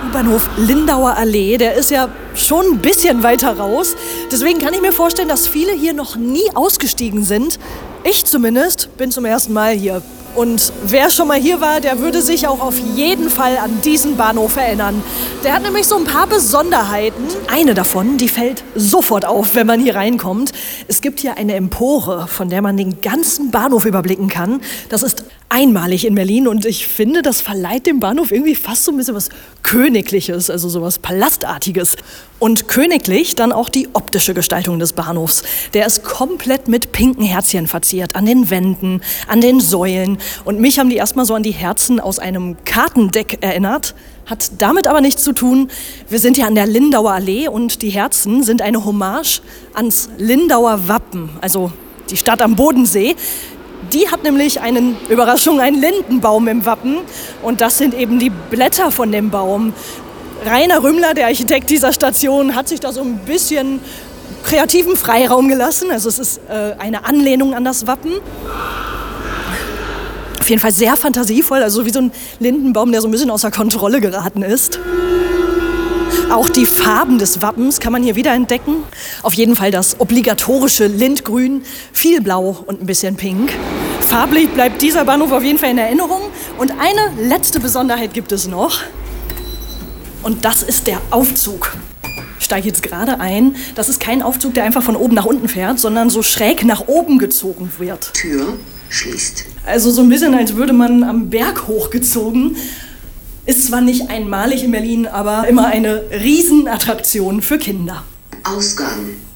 U-Bahnhof Lindauer Allee, der ist ja schon ein bisschen weiter raus. Deswegen kann ich mir vorstellen, dass viele hier noch nie ausgestiegen sind. Ich zumindest bin zum ersten Mal hier. Und wer schon mal hier war, der würde sich auch auf jeden Fall an diesen Bahnhof erinnern. Der hat nämlich so ein paar Besonderheiten. Eine davon, die fällt sofort auf, wenn man hier reinkommt. Es gibt hier eine Empore, von der man den ganzen Bahnhof überblicken kann. Das ist einmalig in Berlin und ich finde, das verleiht dem Bahnhof irgendwie fast so ein bisschen was Königliches, also sowas Palastartiges. Und königlich dann auch die optische Gestaltung des Bahnhofs. Der ist komplett mit pinken Herzchen verziert, an den Wänden, an den Säulen. Und mich haben die erstmal so an die Herzen aus einem Kartendeck erinnert. Hat damit aber nichts zu tun. Wir sind ja an der Lindauer Allee und die Herzen sind eine Hommage ans Lindauer Wappen, also die Stadt am Bodensee. Die hat nämlich einen Lindenbaum im Wappen und das sind eben die Blätter von dem Baum. Rainer Rümmler, der Architekt dieser Station, hat sich da so ein bisschen kreativen Freiraum gelassen. Also es ist eine Anlehnung an das Wappen. Auf jeden Fall sehr fantasievoll, also wie so ein Lindenbaum, der so ein bisschen außer Kontrolle geraten ist. Auch die Farben des Wappens kann man hier wieder entdecken. Auf jeden Fall das obligatorische Lindgrün, viel Blau und ein bisschen Pink. Farblich bleibt dieser Bahnhof auf jeden Fall in Erinnerung. Und eine letzte Besonderheit gibt es noch. Und das ist der Aufzug. Ich steige jetzt gerade ein. Das ist kein Aufzug, der einfach von oben nach unten fährt, sondern so schräg nach oben gezogen wird. Tür schließt. Also so ein bisschen, als würde man am Berg hochgezogen. Ist zwar nicht einmalig in Berlin, aber immer eine Riesenattraktion für Kinder. Ausgang.